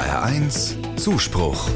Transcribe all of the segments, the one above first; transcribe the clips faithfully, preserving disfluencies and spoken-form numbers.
R eins Zuspruch.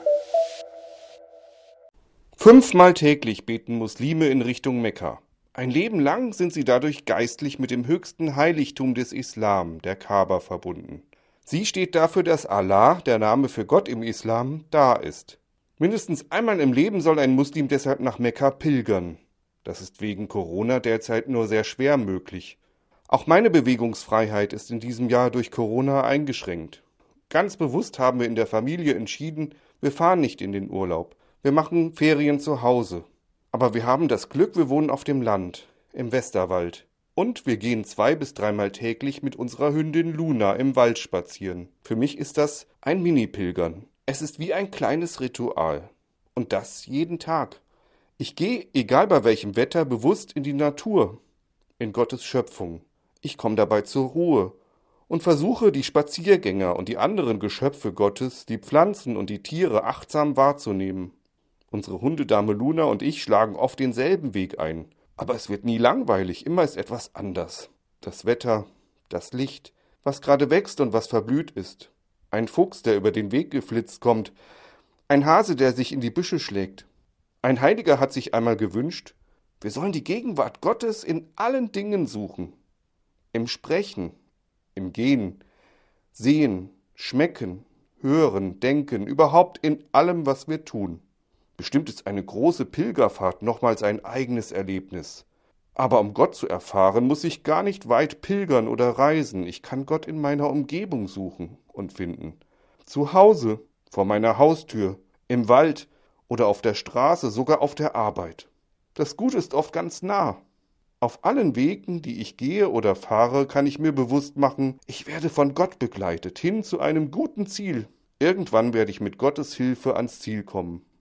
Fünfmal täglich beten Muslime in Richtung Mekka. Ein Leben lang sind sie dadurch geistlich mit dem höchsten Heiligtum des Islam, der Kaaba, verbunden. Sie steht dafür, dass Allah, der Name für Gott im Islam, da ist. Mindestens einmal im Leben soll ein Muslim deshalb nach Mekka pilgern. Das ist wegen Corona derzeit nur sehr schwer möglich. Auch meine Bewegungsfreiheit ist in diesem Jahr durch Corona eingeschränkt. Ganz bewusst haben wir in der Familie entschieden, wir fahren nicht in den Urlaub. Wir machen Ferien zu Hause. Aber wir haben das Glück, wir wohnen auf dem Land, im Westerwald. Und wir gehen zwei- bis dreimal täglich mit unserer Hündin Luna im Wald spazieren. Für mich ist das ein Mini-Pilgern. Es ist wie ein kleines Ritual. Und das jeden Tag. Ich gehe, egal bei welchem Wetter, bewusst in die Natur, in Gottes Schöpfung. Ich komme dabei zur Ruhe und versuche, die Spaziergänger und die anderen Geschöpfe Gottes, die Pflanzen und die Tiere achtsam wahrzunehmen. Unsere Hundedame Luna und ich schlagen oft denselben Weg ein. Aber es wird nie langweilig, immer ist etwas anders. Das Wetter, das Licht, was gerade wächst und was verblüht ist. Ein Fuchs, der über den Weg geflitzt kommt. Ein Hase, der sich in die Büsche schlägt. Ein Heiliger hat sich einmal gewünscht, wir sollen die Gegenwart Gottes in allen Dingen suchen. Im Sprechen, im Gehen, Sehen, Schmecken, Hören, Denken, überhaupt in allem, was wir tun. Bestimmt ist eine große Pilgerfahrt nochmals ein eigenes Erlebnis. Aber um Gott zu erfahren, muss ich gar nicht weit pilgern oder reisen. Ich kann Gott in meiner Umgebung suchen und finden. Zu Hause, vor meiner Haustür, im Wald oder auf der Straße, sogar auf der Arbeit. Das Gute ist oft ganz nah. Auf allen Wegen, die ich gehe oder fahre, kann ich mir bewusst machen, ich werde von Gott begleitet, hin zu einem guten Ziel. Irgendwann werde ich mit Gottes Hilfe ans Ziel kommen.